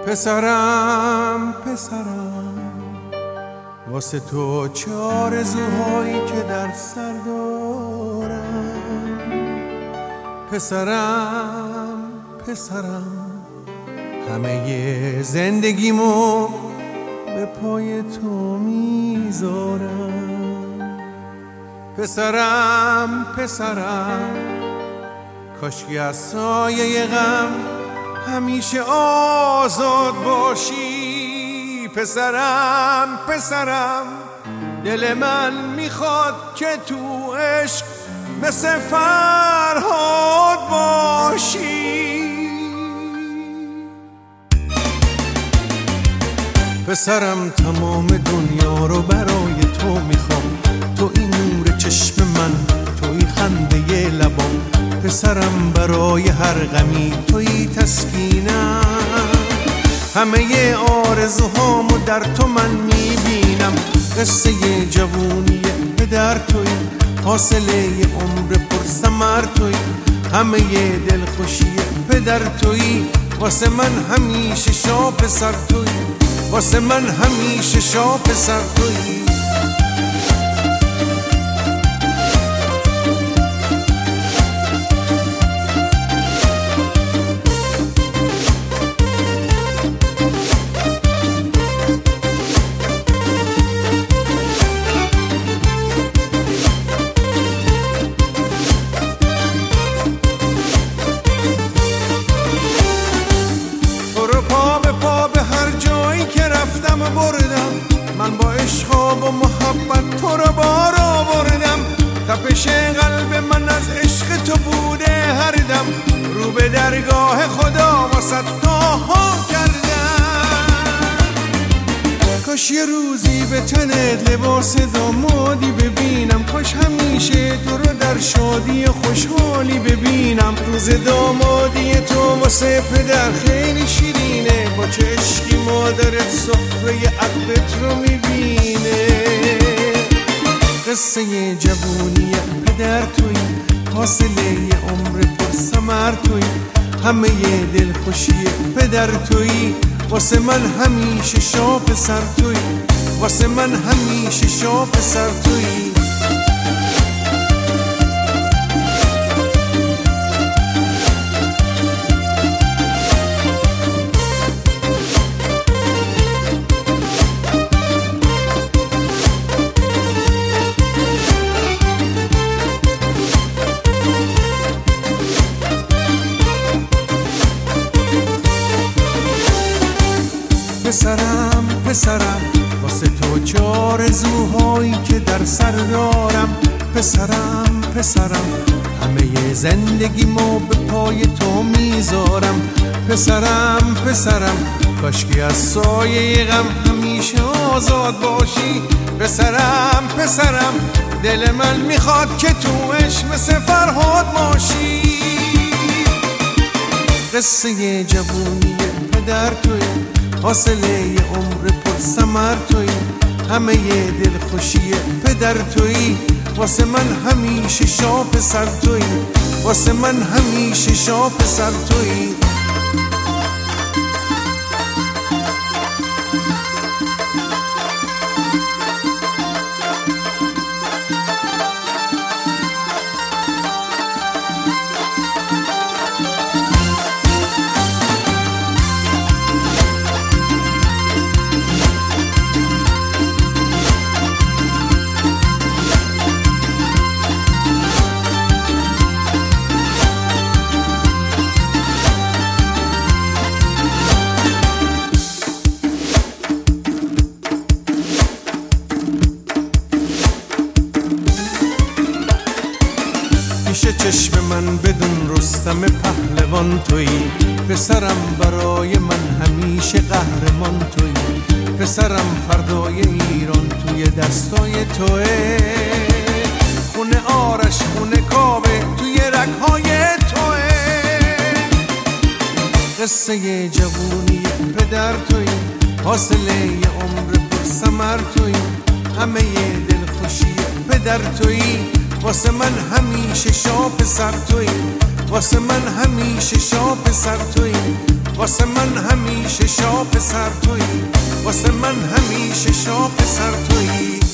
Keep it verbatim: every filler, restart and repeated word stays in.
پسرم پسرم واسه تو چه آرزوهایی که در سر دارم. پسرم پسرم همه زندگیمو به پای تو میذارم. پسرم پسرم کاشکی از سایه غم همیشه آزاد باشی. پسرم پسرم دل من میخواد که تو عشق مثل فرهاد باشی. پسرم تمام دنیا رو برای تو میخوام، تو این نور چشم من، توی خنده لبام. پسرم برای هر غمی توی تسکینم، همه آرزوهامو در تو من میبینم. قصه جوونی پدر توی، حاصله عمر پر ثمر توی، همه دلخوشی پدر توی. واسه من همیشه شاه پسر توی، واسه من همیشه شاه پسر توی. بردم من با عشق و محبت تو رو بار آوردم. تپش قلب من از عشق تو بوده هر دم، رو به درگاه خدا واسه دعا کردم. کاش یه روزی به تنت لباس دامادی ببینم، کاش همیشه تو رو در شادی و خوشحالی ببینم. روز دامادی تو واسه پدر خیلی شیرینه، با چه عشقی مادرت سفره عقبت رو میبینه. قصه جوونی پدر توی، حاصله عمر پر ثمر توی، همه دلخوشی پدر توی. واسه من همیشه شاه پسر توی، واسه من همیشه شاه پسر توی. پسرم پسرم واسه تو چه آرزوهایی که در سر دارم. پسرم پسرم همه زندگیمو به پای تو میذارم. پسرم پسرم کاشکی از سایه غم همیشه آزاد باشی. پسرم پسرم دل من میخواد که تو عشق مثل فرهاد باشی. قصه جوونی پدر توی، حاصله عمر پر ثمر توی، همه دلخوشی پدر توی. واسه من همیشه شاه پسر توی، واسه من همیشه شاه پسر توی. پیش چشم من بدون رستم پهلوان تویی. پسرم برای من همیشه قهرمان تویی. پسرم فردای ایران توی دستای توه، خونه آرش خونه کاوه توی رگهای توه. قصه جوونی پدر تویی، حاصله عمر پر ثمر تویی، همه دلخوشی پدر تویی. واسه من همیشه شاه پسر تویی، واسه من همیشه شاه پسر تویی، واسه من همیشه شاه پسر تویی، واسه من همیشه شاه پسر تویی.